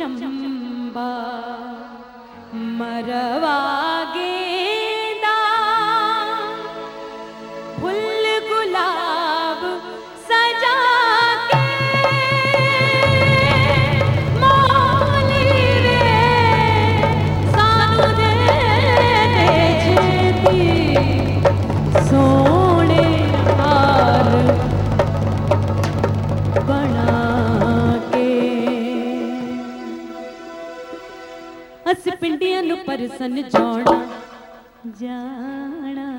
चंबा मरवा गेंदा फूल गुलाब सजा के मोली रे सानू दे छेती सोने हार बना के अस पिंडियां नू परसन जाना जाना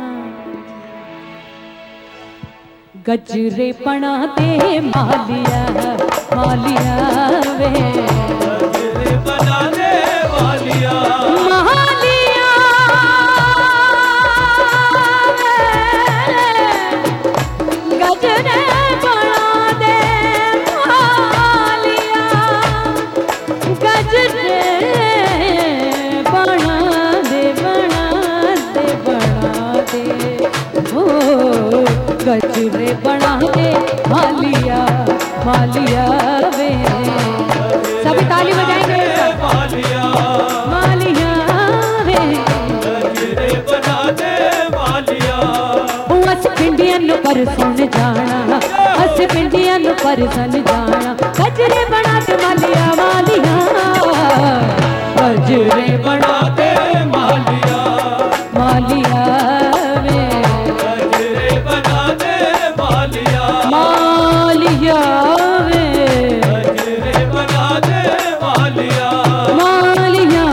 गजरे बना दे मालिया मालिया वे गजरे बना दे मालिया मालिया गजरे बना दे मालिया गजरे बना दे ओ गजरे बना दे मालिया मालिया वे सभी ताली बजाएंगे मालिया मालिया वे गजरे बना दे मालिया अस पिंडियां नू परसन जाना अस पिंडियां नू परसन जाना गजरे बना दे मालिया मालिया गजरे बना दे